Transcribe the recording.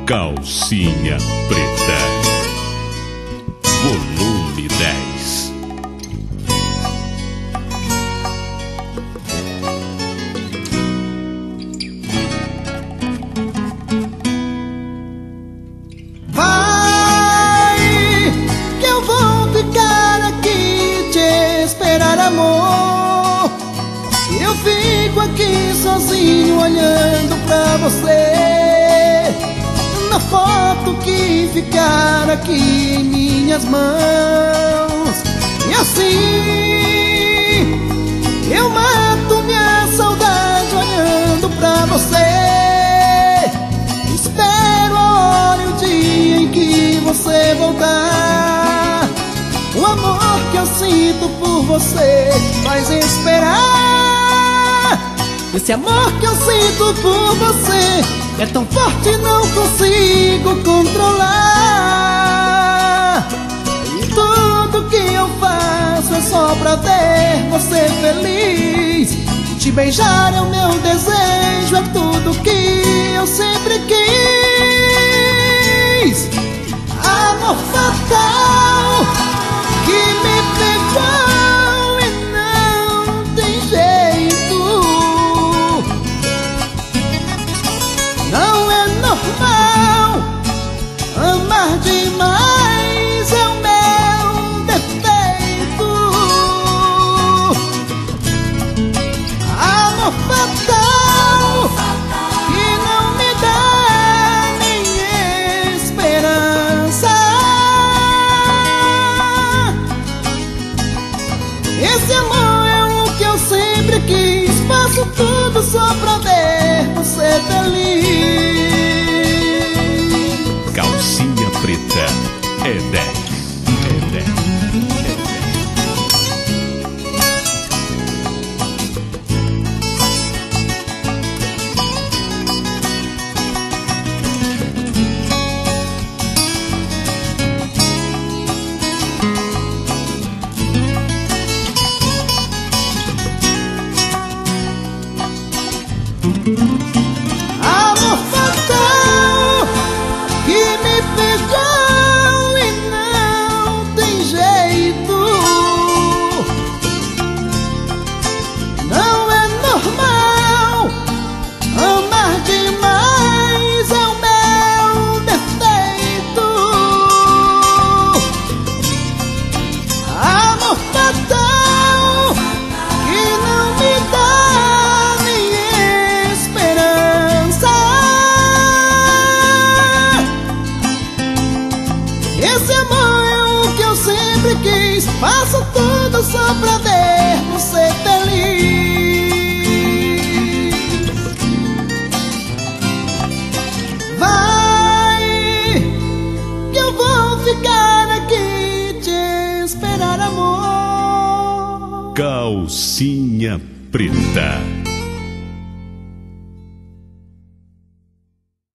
Calcinha Preta, volume 10. Vai, que eu vou ficar aqui te esperar, amor. Eu fico aqui sozinho olhando pra você, na foto que ficar aqui em minhas mãos. E assim eu mato minha saudade olhando pra você. Espero a hora e o dia em que você voltar. O amor que eu sinto por você faz esperar. Esse amor que eu sinto por você é tão forte, não consigo controlar. E tudo que eu faço é só pra ver você feliz. Te beijar é o meu desejo, é tudo que eu sempre quis. Amor fatal que me pegou e não tem jeito. Não é normal, amar demais é o meu defeito. Amor fatal que não me dá nem esperança. Esse amor é o que eu sempre quis. Faço tudo só pra ver você feliz. Calcinha Preta é 10. É 10. Amor fatal que me pegou e não tem jeito. Não é normal, amar demais é o meu defeito. Amor fatal que não me dá nem esperança. Esse amor é o que eu sempre quis. Faço tudo só pra ver você feliz. Vai, que eu vou ficar aqui te esperar, amor. Calcinha Preta.